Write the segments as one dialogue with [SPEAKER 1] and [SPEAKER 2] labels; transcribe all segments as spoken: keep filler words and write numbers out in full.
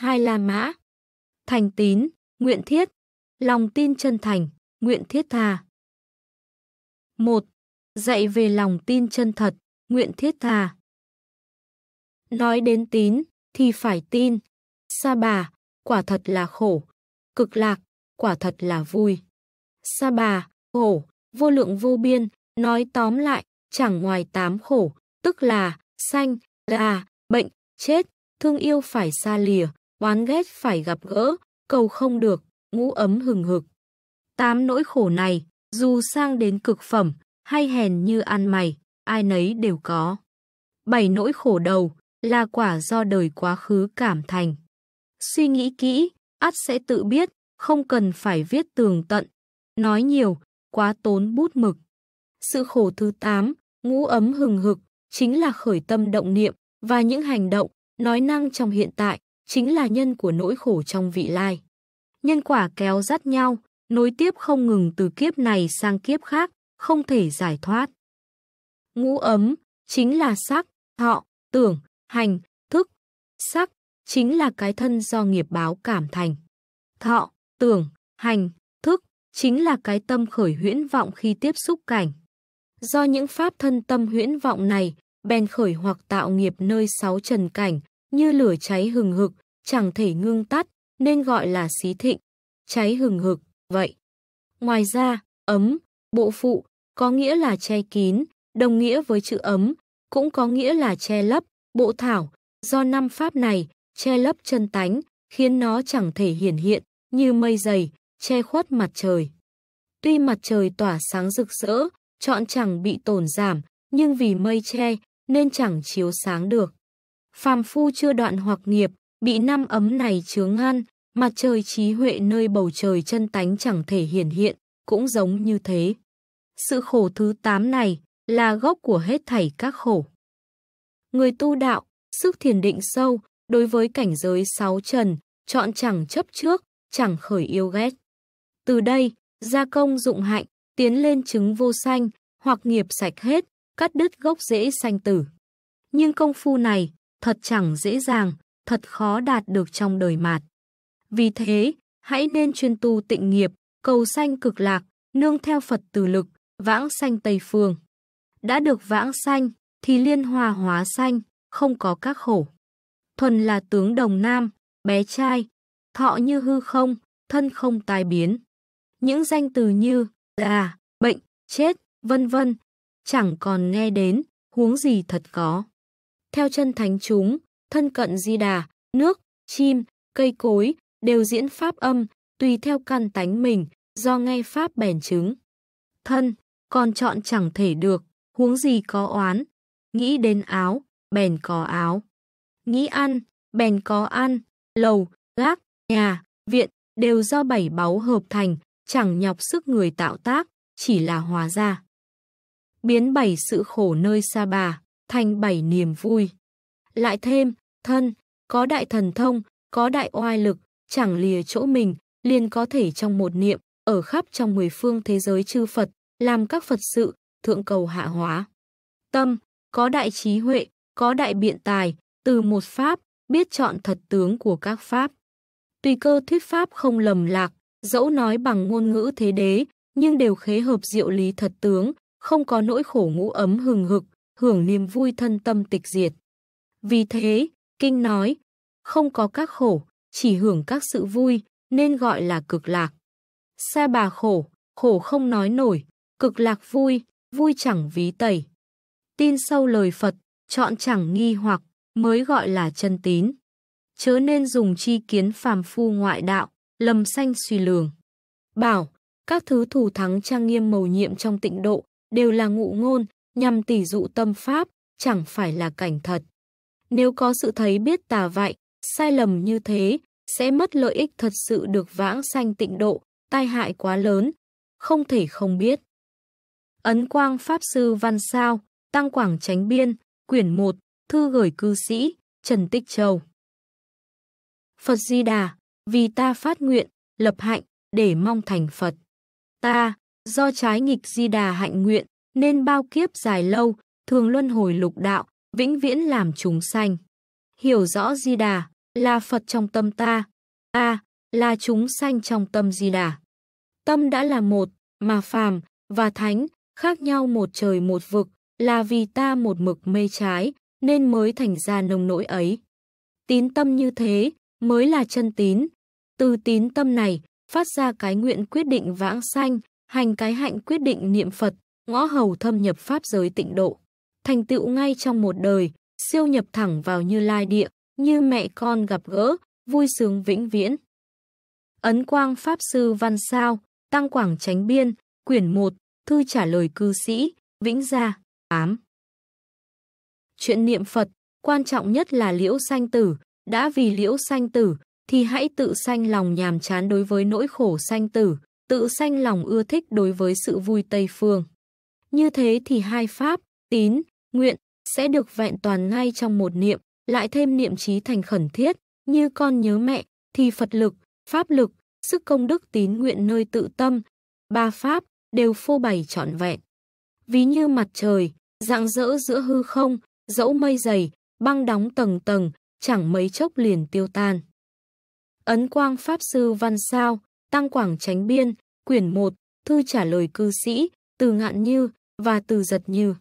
[SPEAKER 1] Hai La Mã. Thành tín, nguyện thiết. Lòng tin chân thành, nguyện thiết tha. một. Dạy về lòng tin chân thật, nguyện thiết tha. Nói đến tín thì phải tin. Sa bà, quả thật là khổ. Cực lạc, quả thật là vui. Sa bà, khổ, vô lượng vô biên, nói tóm lại, chẳng ngoài tám khổ, tức là sanh, già, bệnh, chết, thương yêu phải xa lìa, oán ghét phải gặp gỡ, cầu không được, ngũ ấm hừng hực. Tám nỗi khổ này, dù sang đến cực phẩm, hay hèn như ăn mày, ai nấy đều có. Bảy nỗi khổ đầu là quả do đời quá khứ cảm thành. Suy nghĩ kỹ, ắt sẽ tự biết, không cần phải viết tường tận. Nói nhiều, quá tốn bút mực. Sự khổ thứ tám, ngũ ấm hừng hực, chính là khởi tâm động niệm, và những hành động, nói năng trong hiện tại, chính là nhân của nỗi khổ trong vị lai. Nhân quả kéo dắt nhau, nối tiếp không ngừng từ kiếp này sang kiếp khác, không thể giải thoát. Ngũ ấm, chính là sắc, thọ, tưởng, hành, thức. Sắc, chính là cái thân do nghiệp báo cảm thành. Thọ, tưởng, hành, thức, chính là cái tâm khởi huyễn vọng khi tiếp xúc cảnh. Do những pháp thân tâm huyễn vọng này, bèn khởi hoặc tạo nghiệp nơi sáu trần cảnh, như lửa cháy hừng hực, chẳng thể ngưng tắt, nên gọi là xí thịnh, cháy hừng hực, vậy. Ngoài ra, ấm, bộ phụ, có nghĩa là che kín, đồng nghĩa với chữ ấm, cũng có nghĩa là che lấp, bộ thảo, do năm pháp này, che lấp chân tánh, khiến nó chẳng thể hiển hiện, như mây dày, che khuất mặt trời. Tuy mặt trời tỏa sáng rực rỡ, trọn chẳng bị tổn giảm, nhưng vì mây che, nên chẳng chiếu sáng được. Phàm phu chưa đoạn hoặc nghiệp, bị năm ấm này chướng ngăn, mặt trời trí huệ nơi bầu trời chân tánh chẳng thể hiển hiện, cũng giống như thế. Sự khổ thứ tám này là gốc của hết thảy các khổ. Người tu đạo, sức thiền định sâu, đối với cảnh giới sáu trần, chọn chẳng chấp trước, chẳng khởi yêu ghét. Từ đây, gia công dụng hạnh, tiến lên chứng vô sanh, hoặc nghiệp sạch hết, cắt đứt gốc rễ sanh tử. Nhưng công phu này, thật chẳng dễ dàng, thật khó đạt được trong đời mạt. Vì thế, hãy nên chuyên tu tịnh nghiệp, cầu sanh cực lạc, nương theo Phật từ lực, vãng sanh Tây Phương. Đã được vãng sanh, thì liên hòa hóa sanh, không có các khổ. Thuần là tướng đồng nam, bé trai, thọ như hư không, thân không tai biến. Những danh từ như già, bệnh, chết, vân vân, chẳng còn nghe đến, huống gì thật có. Theo chân thánh chúng, thân cận Di Đà, nước, chim, cây cối, đều diễn pháp âm, tùy theo căn tánh mình, do nghe pháp bèn chứng. Thân, còn chọn chẳng thể được, huống gì có oán. Nghĩ đến áo, bèn có áo. Nghĩ ăn, bèn có ăn. Lầu, gác, nhà, viện, đều do bảy báu hợp thành, chẳng nhọc sức người tạo tác, chỉ là hóa ra. Biến bảy sự khổ nơi Sa Bà, thành bảy niềm vui. Lại thêm, thân, có đại thần thông, có đại oai lực, chẳng lìa chỗ mình, liền có thể trong một niệm, ở khắp trong mười phương thế giới chư Phật, làm các Phật sự, thượng cầu hạ hóa. Tâm, có đại trí huệ, có đại biện tài, từ một pháp, biết chọn thật tướng của các pháp. Tùy cơ thuyết pháp không lầm lạc, dẫu nói bằng ngôn ngữ thế đế, nhưng đều khế hợp diệu lý thật tướng, không có nỗi khổ ngũ ấm hừng hực, hưởng niềm vui thân tâm tịch diệt. Vì thế, kinh nói, không có các khổ, chỉ hưởng các sự vui, nên gọi là cực lạc. Sa Bà khổ, khổ không nói nổi, cực lạc vui, vui chẳng ví tẩy. Tin sâu lời Phật, chọn chẳng nghi hoặc, mới gọi là chân tín. Chớ nên dùng chi kiến phàm phu ngoại đạo, lầm sanh suy lường. Bảo, các thứ thù thắng trang nghiêm mầu nhiệm trong tịnh độ, đều là ngụ ngôn, nhằm tỉ dụ tâm pháp, chẳng phải là cảnh thật. Nếu có sự thấy biết tà vậy, sai lầm như thế, sẽ mất lợi ích thật sự được vãng sanh tịnh độ, tai hại quá lớn, không thể không biết. Ấn Quang Pháp Sư Văn Sao, Tăng Quảng Chánh Biên, quyển một, thư gửi cư sĩ, Trần Tích Châu. Phật Di Đà, vì ta phát nguyện, lập hạnh, để mong thành Phật. Ta, do trái nghịch Di Đà hạnh nguyện, nên bao kiếp dài lâu, thường luân hồi lục đạo, vĩnh viễn làm chúng sanh. Hiểu rõ Di Đà, là Phật trong tâm ta, ta là chúng sanh trong tâm Di Đà. Tâm đã là một, mà phàm và thánh khác nhau một trời một vực, là vì ta một mực mê trái nên mới thành ra nông nỗi ấy. Tín tâm như thế mới là chân tín. Từ tín tâm này phát ra cái nguyện quyết định vãng sanh, hành cái hạnh quyết định niệm Phật, ngõ hầu thâm nhập pháp giới tịnh độ, thành tựu ngay trong một đời, siêu nhập thẳng vào Như Lai địa, như mẹ con gặp gỡ, vui sướng vĩnh viễn. Ấn Quang Pháp Sư Văn Sao, Tăng Quảng Chánh Biên, quyển một, thư trả lời cư sĩ, Vĩnh Gia, tám. Chuyện niệm Phật, quan trọng nhất là liễu sanh tử, đã vì liễu sanh tử, thì hãy tự sanh lòng nhàm chán đối với nỗi khổ sanh tử, tự sanh lòng ưa thích đối với sự vui Tây Phương. Như thế thì hai pháp, tín, nguyện, sẽ được vẹn toàn ngay trong một niệm, lại thêm niệm trí thành khẩn thiết, như con nhớ mẹ, thì Phật lực, pháp lực, sức công đức tín nguyện nơi tự tâm, ba pháp, đều phô bày trọn vẹn. Ví như mặt trời, rạng rỡ giữa hư không, dẫu mây dày, băng đóng tầng tầng, chẳng mấy chốc liền tiêu tan. Ấn Quang Pháp Sư Văn Sao, Tăng Quảng Chánh Biên, quyển một, thư trả lời cư sĩ, từ Ngạn Như và từ Giật Như.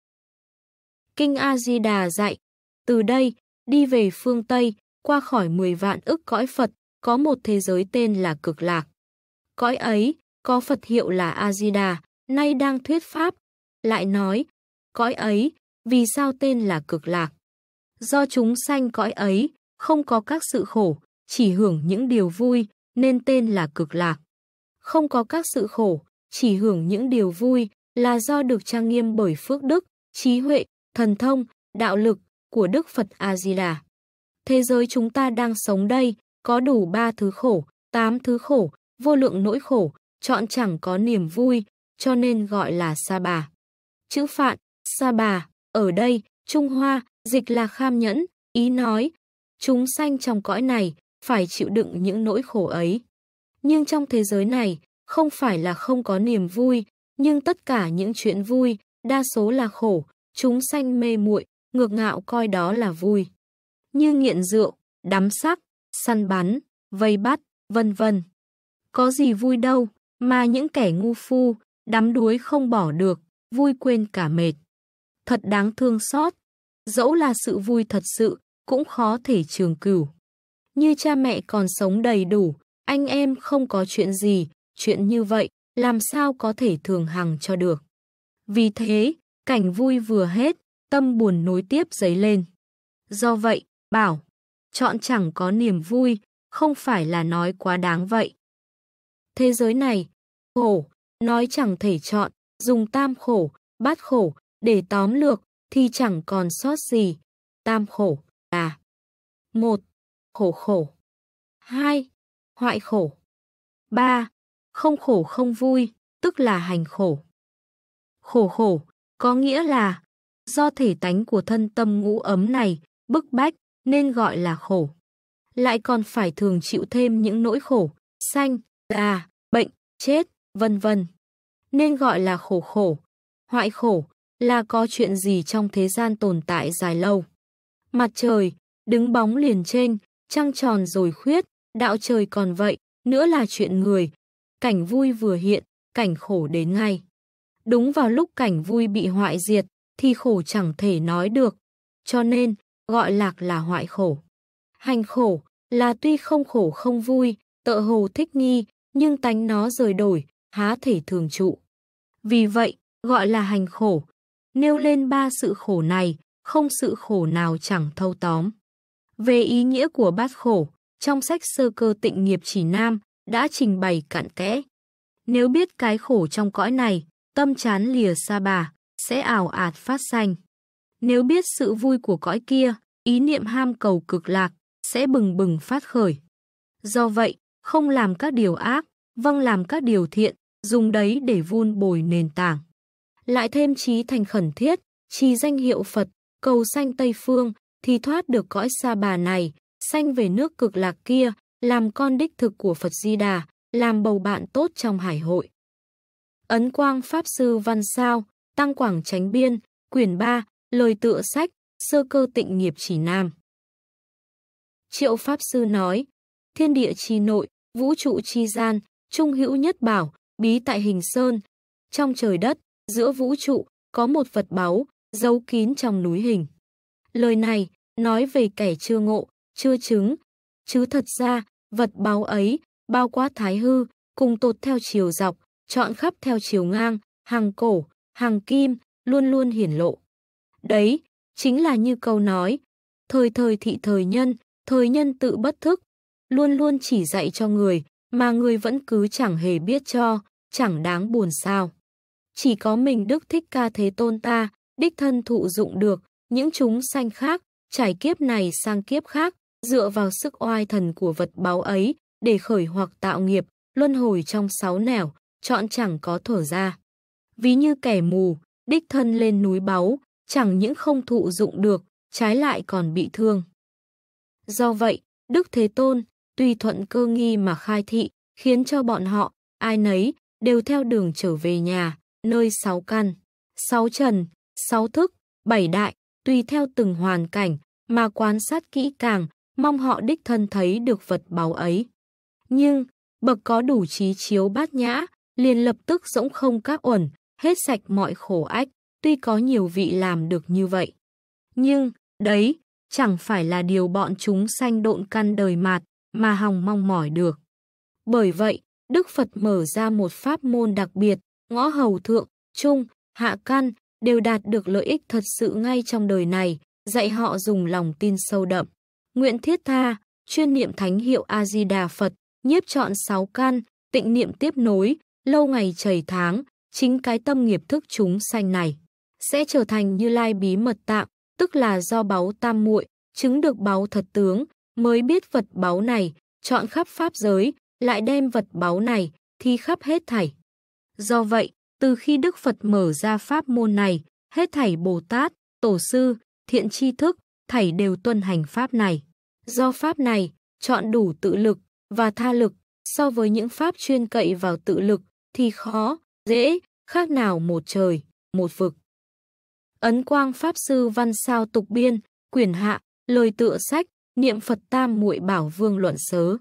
[SPEAKER 1] Kinh A-di-đà dạy, từ đây, đi về phương Tây, qua khỏi mười vạn ức cõi Phật, có một thế giới tên là Cực Lạc. Cõi ấy, có Phật hiệu là A-di-đà, nay đang thuyết pháp. Lại nói, cõi ấy, vì sao tên là Cực Lạc? Do chúng sanh cõi ấy, không có các sự khổ, chỉ hưởng những điều vui, nên tên là Cực Lạc. Không có các sự khổ, chỉ hưởng những điều vui, là do được trang nghiêm bởi phước đức, trí huệ, thần thông, đạo lực của Đức Phật A-di-đà. Thế giới chúng ta đang sống đây, có đủ ba thứ khổ, tám thứ khổ, vô lượng nỗi khổ, chọn chẳng có niềm vui, cho nên gọi là Sa Bà. Chữ Phạn, Sa Bà, ở đây, Trung Hoa, dịch là kham nhẫn, ý nói, chúng sanh trong cõi này, phải chịu đựng những nỗi khổ ấy. Nhưng trong thế giới này, không phải là không có niềm vui, nhưng tất cả những chuyện vui, đa số là khổ, chúng sanh mê muội, ngược ngạo coi đó là vui. Như nghiện rượu, đắm sắc, săn bắn, vây bắt, vân vân. Có gì vui đâu, mà những kẻ ngu phu, đắm đuối không bỏ được, vui quên cả mệt. Thật đáng thương xót, dẫu là sự vui thật sự, cũng khó thể trường cửu. Như cha mẹ còn sống đầy đủ, anh em không có chuyện gì, chuyện như vậy, làm sao có thể thường hằng cho được. Vì thế, cảnh vui vừa hết, tâm buồn nối tiếp dấy lên. Do vậy, bảo, chọn chẳng có niềm vui, không phải là nói quá đáng vậy. Thế giới này, khổ, nói chẳng thể chọn, dùng tam khổ, bát khổ, để tóm lược, thì chẳng còn sót gì. Tam khổ là một. Khổ khổ. hai. Hoại khổ. ba. Không khổ không vui, tức là hành khổ. Khổ khổ, có nghĩa là do thể tánh của thân tâm ngũ ấm này, bức bách, nên gọi là khổ. Lại còn phải thường chịu thêm những nỗi khổ, sanh, già, bệnh, chết, vân vân. Nên gọi là khổ khổ. Hoại khổ là có chuyện gì trong thế gian tồn tại dài lâu. Mặt trời, đứng bóng liền trên, trăng tròn rồi khuyết, đạo trời còn vậy, nữa là chuyện người. Cảnh vui vừa hiện, cảnh khổ đến ngay. Đúng vào lúc cảnh vui bị hoại diệt, thì khổ chẳng thể nói được. Cho nên, gọi lạc là hoại khổ. Hành khổ là tuy không khổ không vui, tợ hồ thích nghi, nhưng tánh nó rời đổi, há thể thường trụ. Vì vậy, gọi là hành khổ. Nêu lên ba sự khổ này, không sự khổ nào chẳng thâu tóm. Về ý nghĩa của bát khổ, trong sách Sơ Cơ Tịnh Nghiệp Chỉ Nam đã trình bày cặn kẽ. Nếu biết cái khổ trong cõi này, tâm chán lìa Sa Bà, sẽ ào ạt phát sanh. Nếu biết sự vui của cõi kia, ý niệm ham cầu Cực Lạc, sẽ bừng bừng phát khởi. Do vậy, không làm các điều ác, vâng làm các điều thiện, dùng đấy để vun bồi nền tảng. Lại thêm trí thành khẩn thiết, trì danh hiệu Phật, cầu sanh Tây Phương, thì thoát được cõi Sa Bà này, sanh về nước Cực Lạc kia, làm con đích thực của Phật Di Đà, làm bầu bạn tốt trong hải hội. Ấn Quang Pháp Sư Văn Sao, Tăng Quảng Chánh Biên, quyển ba, lời tựa sách, Sơ Cơ Tịnh Nghiệp Chỉ Nam. Triệu Pháp Sư nói, thiên địa chi nội, vũ trụ chi gian, trung hữu nhất bảo, bí tại hình sơn. Trong trời đất, giữa vũ trụ, có một vật báu, giấu kín trong núi hình. Lời này, nói về kẻ chưa ngộ, chưa chứng. Chứ thật ra, vật báu ấy, bao quát thái hư, cùng tột theo chiều dọc, trọn khắp theo chiều ngang, hàng cổ, hàng kim, luôn luôn hiển lộ. Đấy, chính là như câu nói, thời thời thị thời nhân, thời nhân tự bất thức, luôn luôn chỉ dạy cho người, mà người vẫn cứ chẳng hề biết cho, chẳng đáng buồn sao. Chỉ có mình Đức Thích Ca Thế Tôn ta, đích thân thụ dụng được, những chúng sanh khác, trải kiếp này sang kiếp khác, dựa vào sức oai thần của vật báu ấy, để khởi hoặc tạo nghiệp, luân hồi trong sáu nẻo, chọn chẳng có thở ra. Ví như kẻ mù, đích thân lên núi báu, chẳng những không thụ dụng được, trái lại còn bị thương. Do vậy, Đức Thế Tôn, tùy thuận cơ nghi mà khai thị, khiến cho bọn họ, ai nấy, đều theo đường trở về nhà, nơi sáu căn, sáu trần, sáu thức, bảy đại, tùy theo từng hoàn cảnh, mà quan sát kỹ càng, mong họ đích thân thấy được vật báu ấy. Nhưng, bậc có đủ trí chiếu bát nhã, liền lập tức dỗng không các uẩn, hết sạch mọi khổ ách, tuy có nhiều vị làm được như vậy. Nhưng, đấy, chẳng phải là điều bọn chúng sanh độn căn đời mạt, mà hòng mong mỏi được. Bởi vậy, Đức Phật mở ra một pháp môn đặc biệt, ngõ hầu thượng, trung, hạ căn, đều đạt được lợi ích thật sự ngay trong đời này, dạy họ dùng lòng tin sâu đậm. Nguyện thiết tha, chuyên niệm thánh hiệu A-di-đà Phật, nhiếp trọn sáu căn, tịnh niệm tiếp nối, lâu ngày chảy tháng, chính cái tâm nghiệp thức chúng sanh này sẽ trở thành Như Lai bí mật tạng, tức là do báu tam muội chứng được báu thật tướng, mới biết vật báu này, chọn khắp pháp giới, lại đem vật báu này thi khắp hết thảy. Do vậy, từ khi Đức Phật mở ra pháp môn này, hết thảy Bồ Tát, Tổ sư, thiện tri thức, thảy đều tuân hành pháp này. Do pháp này, chọn đủ tự lực và tha lực, so với những pháp chuyên cậy vào tự lực thì khó, dễ, khác nào một trời, một vực. Ấn Quang Pháp Sư Văn Sao Tục Biên, quyển hạ, lời tựa sách, niệm Phật Tam Muội Bảo Vương luận sớ.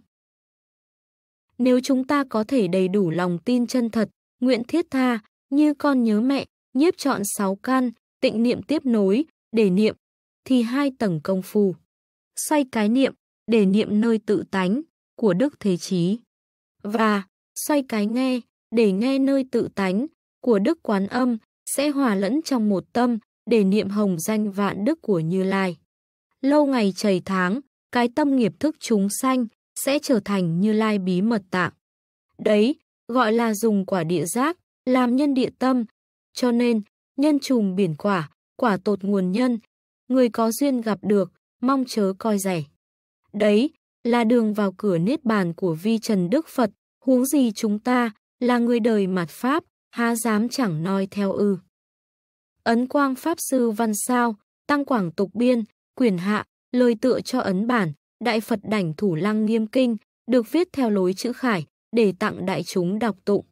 [SPEAKER 1] Nếu chúng ta có thể đầy đủ lòng tin chân thật, nguyện thiết tha, như con nhớ mẹ, nhiếp trọn sáu căn, tịnh niệm tiếp nối, để niệm, thì hai tầng công phu. Xoay cái niệm, để niệm nơi tự tánh, của Đức Thế Chí. Và, xoay cái nghe, để nghe nơi tự tánh, của Đức Quán Âm, sẽ hòa lẫn trong một tâm, để niệm hồng danh vạn đức của Như Lai. Lâu ngày chảy tháng, cái tâm nghiệp thức chúng sanh, sẽ trở thành Như Lai bí mật tạng. Đấy, gọi là dùng quả địa giác, làm nhân địa tâm. Cho nên, nhân trùng biển quả, quả tột nguồn nhân, người có duyên gặp được, mong chớ coi rẻ. Đấy, là đường vào cửa niết bàn của vi trần Đức Phật, huống gì chúng ta, là người đời mạt Pháp, há dám chẳng noi theo ư. Ấn Quang Pháp Sư Văn Sao, Tăng Quảng Tục Biên, quyển hạ, lời tựa cho ấn bản, Đại Phật Đảnh Thủ Lăng Nghiêm Kinh, được viết theo lối chữ khải, để tặng đại chúng đọc tụng.